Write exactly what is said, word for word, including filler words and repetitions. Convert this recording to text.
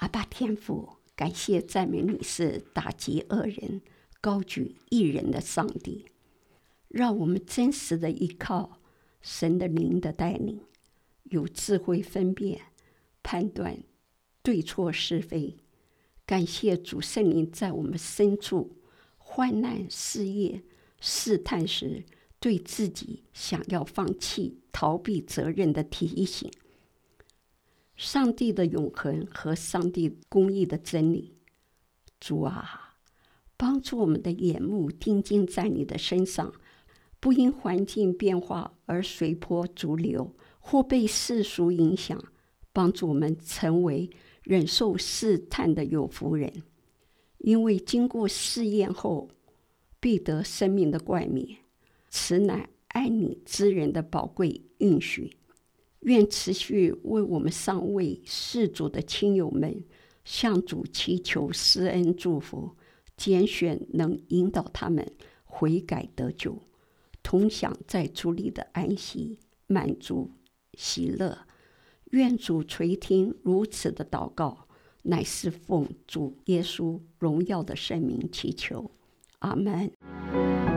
阿爸天父，感谢赞美你是打击恶人、高举义人的上帝，让我们真实的依靠神的灵的带领，有智慧分辨、判断对错是非。感谢主圣灵在我们深处患难、事业、试探时，对自己想要放弃、逃避责任的提醒。上帝的永恒和上帝公义的真理，主啊，帮助我们的眼目定睛在你的身上，不因环境变化而随波逐流，或被世俗影响，帮助我们成为忍受试探的有福人。因为经过试验后，必得生命的冠冕，此乃爱你之人的宝贵应许。愿持续为我们尚未世主的亲友们向主祈求施恩祝福，拣选能引导他们悔改得救，同享在主里的安息、满足、喜乐。愿主垂听如此的祷告，乃是奉主耶稣荣耀的圣名祈求，阿们。